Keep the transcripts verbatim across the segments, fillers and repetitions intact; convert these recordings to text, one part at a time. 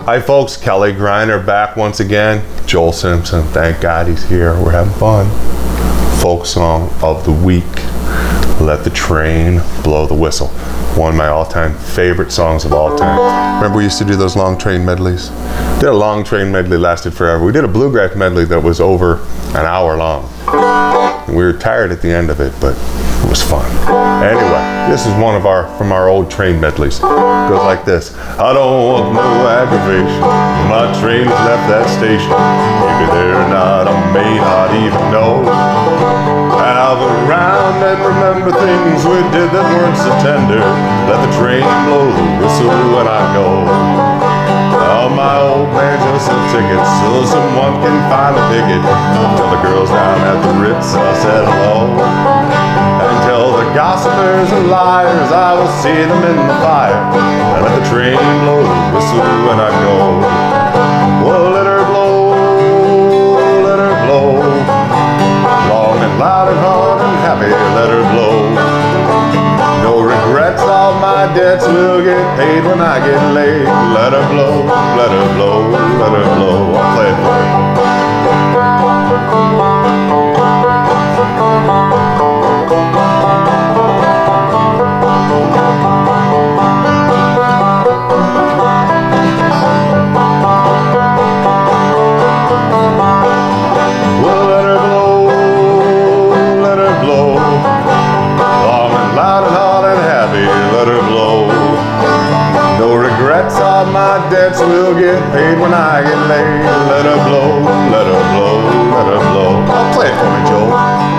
Hi folks, Kelly Greiner back once again. Joel Simpson, thank God he's here. We're having fun. Folk song of the week, Let the Train Blow the Whistle. One of my all-time favorite songs of all time. Remember we used to do those long train medleys? Did a long train medley, lasted forever. We did a bluegrass medley that was over an hour long. We were tired at the end of it, but it was fun. Anyway, this is one of our, from our old train medleys. It goes like this. I don't want no aggravation. My train has left that station. Maybe they're not, I may not even know. Have around and remember things we did that weren't so tender. Let the train blow the whistle when I go. Oh, my old man just sell tickets so someone can find a ticket. Tell the girls down at the Ritz I said hello. And tell the gossipers and liars I will see them in the fire. And let the train blow the whistle when I go. Well, let her blow, let her blow. Long and loud and hard and happy, let her blow. No regrets, all my debts will get paid when I get laid. Let her blow, let her blow, let her blow. I'll play it for you. Debts will get paid when I get laid. Let her blow, let her blow, let her blow. I'll play it for me, Joel.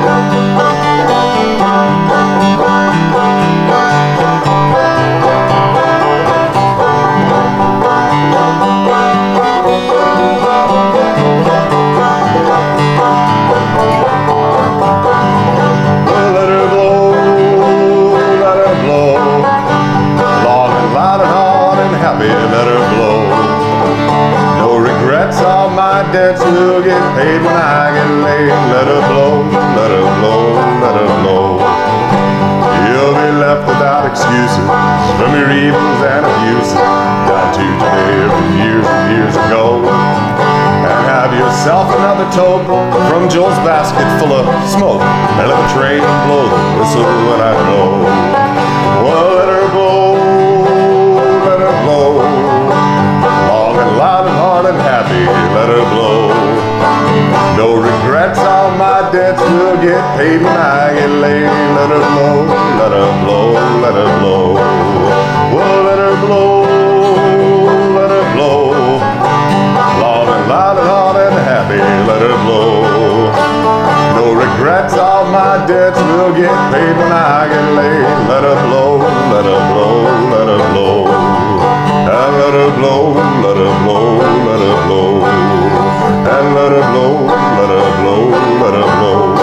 Let her blow, let her blow. Long and loud and hard and happy, let her blow. No regrets, all my debts will get paid when I get laid. Let her blow, let her blow, let her blow. You'll be left without excuses from your evils and abuses down to today from years and years ago. And have yourself another toke from Joel's basket full of smoke. And let the train blow the whistle when I go. Well, let her blow, let her blow. Long and loud and hard and happy, let her blow. No regrets, all my debts will get paid when I get laid. Let her blow, let her blow, let her blow. Well, let her blow, let her blow. Long and loud and hard and happy, let her blow. No regrets, all my debts will get paid when I get laid. Let her blow, let her blow, let her blow. And let her blow, let her blow, let her blow. And let her blow, let her blow, let her blow.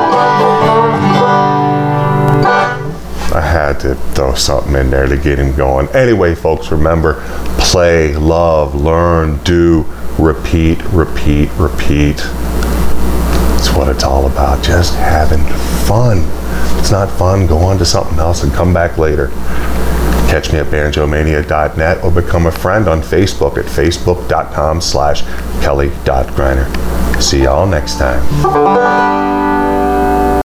I had to throw something in there to get him going. Anyway, folks, remember, play, love, learn, do, repeat, repeat, repeat. That's what it's all about, just having fun. If it's not fun, go on to something else and come back later. Catch me at banjo mania dot net or become a friend on Facebook at facebook dot com slash kelly dot greiner. See y'all next time.